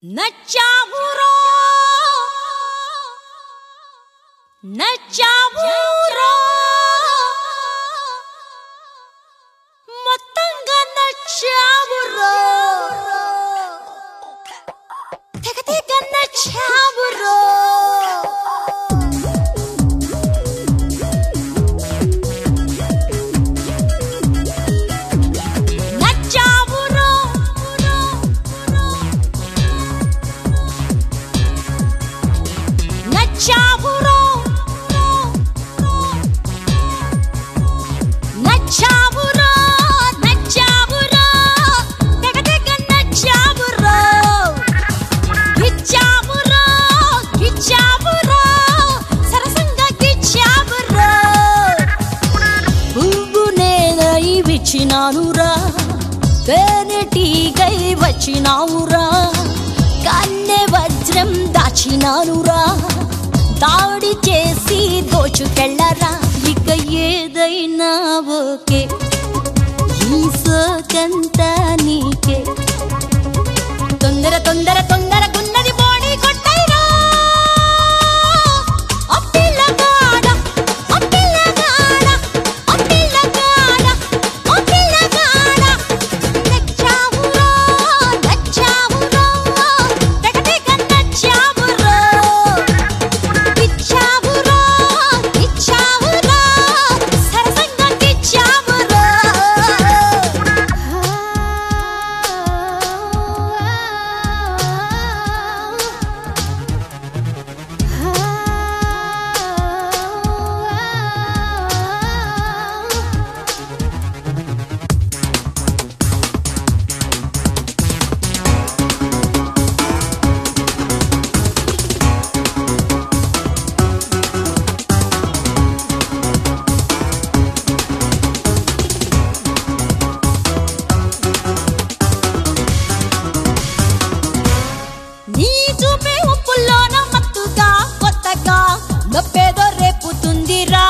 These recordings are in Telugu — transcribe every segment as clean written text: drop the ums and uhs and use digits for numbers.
నచ్చావురో నచ్చావురో మొత్తంగా నచ్చావురో తెగ తెగ నచ్చావురో వచ్చినానురా తేనెటీగై వచ్చినావురా కన్నె వజ్రం దాచినానురా దాడి చేసి దోచుకెళ్ళరా ఇక ఏదైనా ఓకే ఈ సోకంతా నీకే తొందర తొందర తొందర గున్నది బోడి కొట్టైరా నొప్పేదో రేపుతుందిరా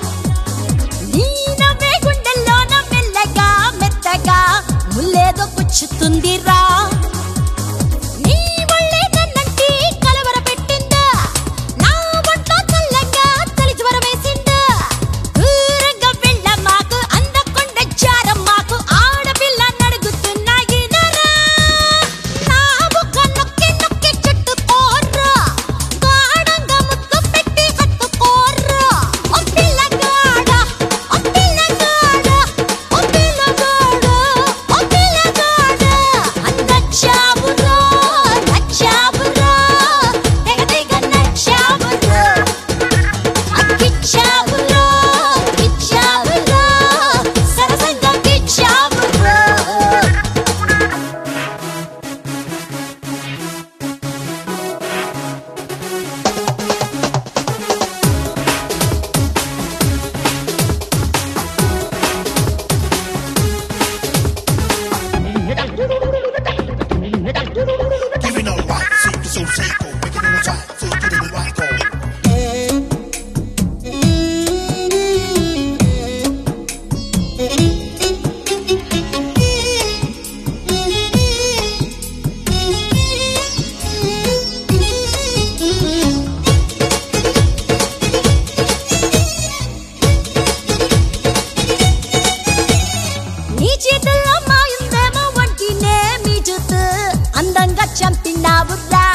నీ నవ్వే గుండెల్లోన మెల్లగా మెత్తగా ముల్లేదో పుచ్చుతుందిరా నీ వల్లే నన్నంటి కలవర పెట్టిందా నా ఒంట్లో చల్లగా చలి జ్వరం వేసిందా దూరంగా వెళ్ళ మాకు అందకొండ జారం మాకు ఆడపిల్ల నడుగుతున్నాయి నరా నా బుక్క నొక్కి నొక్కి చుట్టుకోర్రా అందంగా చంపినావురా